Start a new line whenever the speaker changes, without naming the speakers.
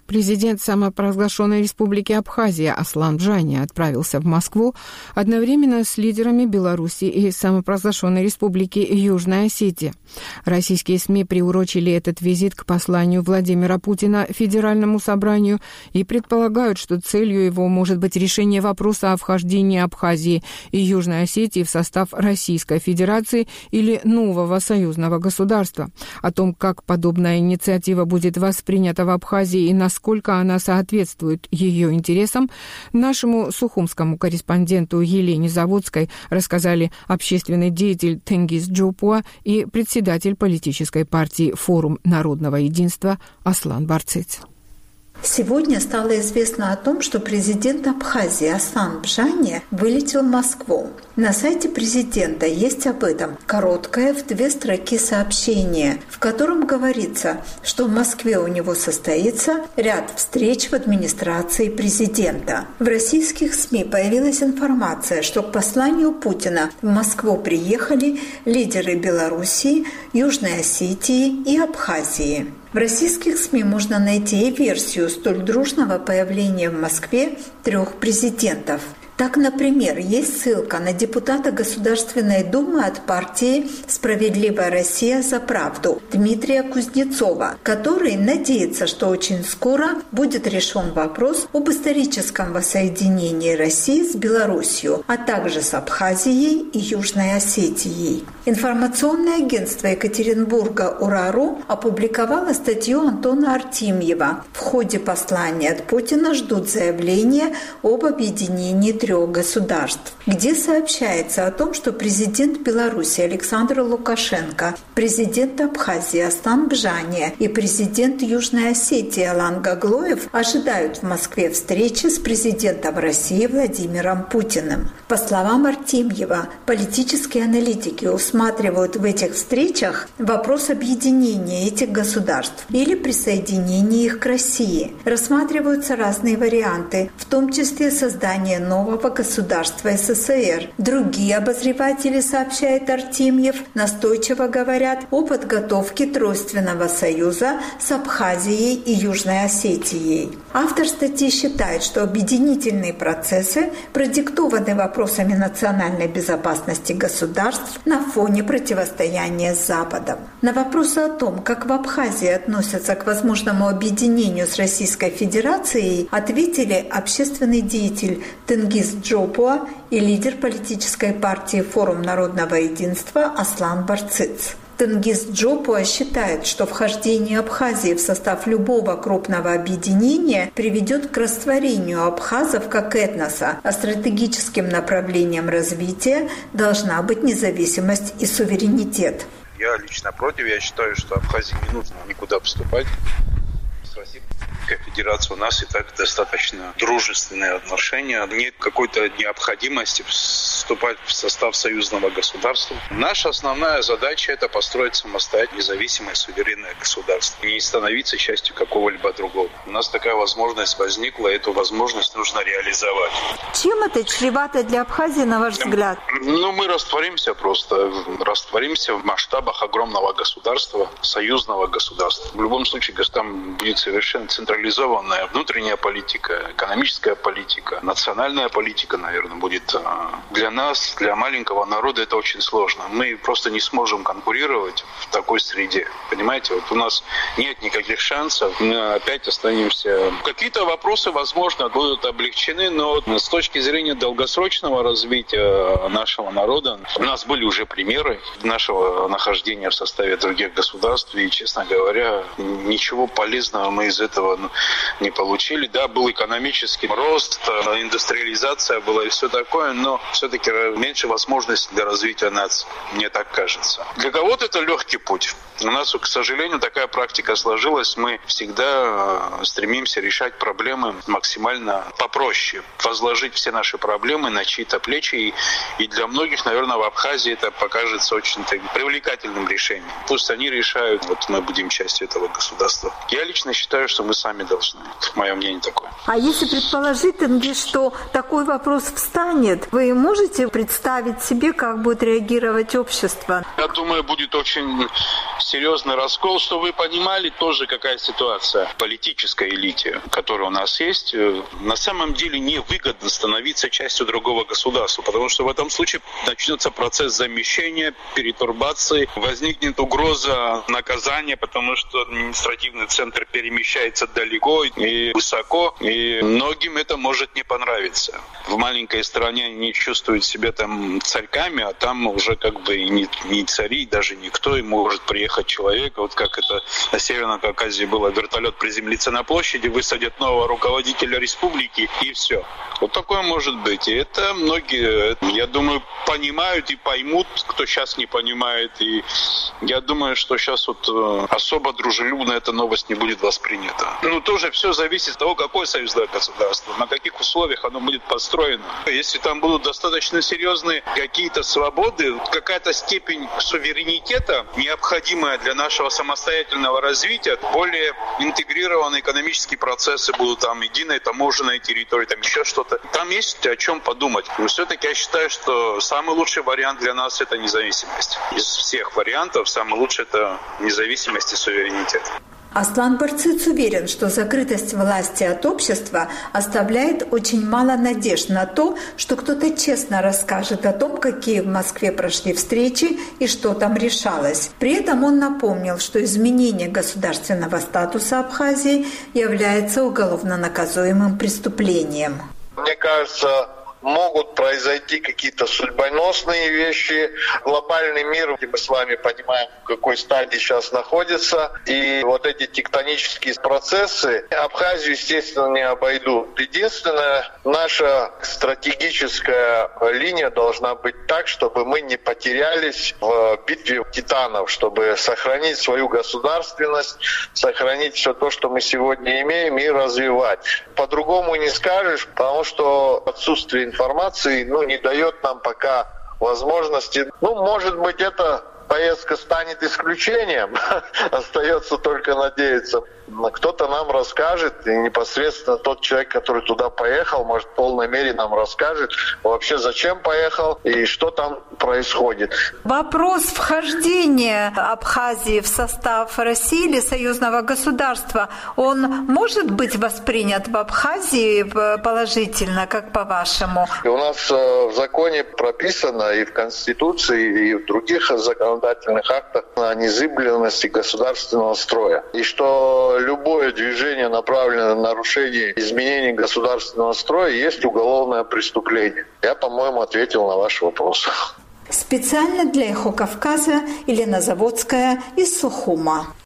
Президент самопровозглашенной республики Абхазия Аслан Бжани отправился в Москву одновременно с лидерами Беларуси и самопровозглашенной республики Южная Осетия. Российские СМИ приурочили этот визит к посланию Владимира Путина Федеральному собранию и предполагают, что целью его может быть решение вопроса о вхождении Абхазии и Южной Осетии в состав Российской Федерации или нового союзного государства. О том, как подобная инициатива будет воспринята в Абхазии и насколько она соответствует ее интересам, нашему сухумскому корреспонденту Елене Заводской рассказали общественный деятель Тенгиз Джопуа и председатель политической партии «Форум народного единства» Аслан Барцыц.
Сегодня стало известно о том, что президент Абхазии Аслан Бжани вылетел в Москву. На сайте президента есть об этом короткое в 2 строки сообщение, в котором говорится, что в Москве у него состоится ряд встреч в администрации президента. В российских СМИ появилась информация, что к посланию Путина в Москву приехали лидеры Белоруссии, Южной Осетии и Абхазии. В российских СМИ можно найти и версию столь дружного появления в Москве 3 президентов. Так, например, есть ссылка на депутата Государственной Думы от партии «Справедливая Россия за правду» Дмитрия Кузнецова, который надеется, что очень скоро будет решен вопрос об историческом воссоединении России с Белоруссией, а также с Абхазией и Южной Осетией. Информационное агентство Екатеринбурга «Урару» опубликовало статью Антона Артемьева. В ходе послания от Путина ждут заявления об объединении 3 государств, где сообщается о том, что президент Беларуси Александр Лукашенко, президент Абхазии Аслан Бжани и президент Южной Осетии Алан Гаглоев ожидают в Москве встречи с президентом России Владимиром Путиным. По словам Артемьева, политические аналитики усматривают в этих встречах вопрос объединения этих государств или присоединения их к России. Рассматриваются разные варианты, в том числе создание нового государства СССР. Другие обозреватели, сообщает Артемьев, настойчиво говорят о подготовке Тройственного союза с Абхазией и Южной Осетией. Автор статьи считает, что объединительные процессы продиктованы вопросами национальной безопасности государств на фоне противостояния с Западом. На вопросы о том, как в Абхазии относятся к возможному объединению с Российской Федерацией, ответили общественный деятель Тенгиз Джопуа и лидер политической партии «Форум народного единства» Аслан Барцыц. Тенгиз Джопуа считает, что вхождение Абхазии в состав любого крупного объединения приведет к растворению абхазов как этноса, а стратегическим направлением развития должна быть независимость и суверенитет.
Я лично против. Я считаю, что Абхазии не нужно никуда поступать. С Россией Федерация у нас и так достаточно дружественные отношения. Нет какой-то необходимости вступать в состав союзного государства. Наша основная задача – это построить самостоятельное, независимое, суверенное государство. Не становиться частью какого-либо другого. У нас такая возможность возникла, эту возможность нужно реализовать.
Чем это чревато для Абхазии, на ваш взгляд?
Мы растворимся просто. Растворимся в масштабах огромного государства, союзного государства. В любом случае, там будет совершенно централизованная внутренняя политика, экономическая политика, национальная политика, наверное, будет. Для нас, для маленького народа это очень сложно. Мы просто не сможем конкурировать в такой среде. Понимаете, вот у нас нет никаких шансов, мы опять останемся. Какие-то вопросы, возможно, будут облегчены, но с точки зрения долгосрочного развития нашего народа, у нас были уже примеры нашего нахождения в составе других государств, и, честно говоря, ничего полезного мы из этого не получили. Да, был экономический рост, индустриализация была и все такое, но все-таки меньше возможностей для развития нации, мне так кажется. Для кого-то это легкий путь. У нас, к сожалению, такая практика сложилась. Мы всегда стремимся решать проблемы максимально попроще. Возложить все наши проблемы на чьи-то плечи. И для многих, наверное, в Абхазии это покажется очень привлекательным решением. Пусть они решают, вот мы будем частью этого государства. Я лично считаю, считаю, что мы сами должны. Мое мнение такое.
А если предположить, что такой вопрос встанет, вы можете представить себе, как будет реагировать общество?
Я думаю, будет очень серьезный раскол. Что вы понимали, тоже какая ситуация в политической элите, которая у нас есть. На самом деле невыгодно становиться частью другого государства, потому что в этом случае начнется процесс замещения, перетурбации, возникнет угроза наказания, потому что административный центр перемещается далеко и высоко, и многим это может не понравиться. В маленькой стране они чувствуют себя там царьками, а там уже как бы и не цари, даже никто, и может приехать человек, вот как это на Северном Кавказе было, вертолет приземлится на площади, высадят нового руководителя республики, и все. Вот такое может быть. И это многие, я думаю, понимают и поймут, кто сейчас не понимает. И я думаю, что сейчас вот особо дружелюбно эта новость не будет воспринята. Ну, тоже все зависит от того, какое союзное государство, на каких условиях оно будет построено. Если там будут достаточно серьезные какие-то свободы, какая-то степень суверенитета, необходимая для нашего самостоятельного развития, более интегрированные экономические процессы будут, там, единая таможенная территория, там еще что-то. Там есть о чем подумать. Но все-таки я считаю, что самый лучший вариант для нас – это независимость. Из всех вариантов самый лучший – это независимость и суверенитет.
Аслан Барцыц уверен, что закрытость власти от общества оставляет очень мало надежд на то, что кто-то честно расскажет о том, какие в Москве прошли встречи и что там решалось. При этом он напомнил, что изменение государственного статуса Абхазии является уголовно наказуемым преступлением.
Мне кажется, могут произойти какие-то судьбоносные вещи. Глобальный мир, где мы с вами понимаем, в какой стадии сейчас находится. И вот эти тектонические процессы Абхазию, естественно, не обойдут. Единственная наша стратегическая линия должна быть так, чтобы мы не потерялись в битве титанов, чтобы сохранить свою государственность, сохранить все то, что мы сегодня имеем, и развивать. По-другому не скажешь, потому что отсутствие информации не дает нам пока возможности. Может быть, эта поездка станет исключением. Остается только надеяться. Кто-то нам расскажет, и непосредственно тот человек, который туда поехал, может, в полной мере нам расскажет вообще, зачем поехал и что там происходит.
Вопрос вхождения Абхазии в состав России или союзного государства, он может быть воспринят в Абхазии положительно, как по-вашему?
И у нас в законе прописано, и в Конституции, и в других законодательных актах о незыблемости государственного строя. И что любое движение, направленное на нарушение изменений государственного строя, есть уголовное преступление. Я, по-моему, ответил на ваш вопрос.
Специально для «Эхо Кавказа» Елена Заводская из Сухума.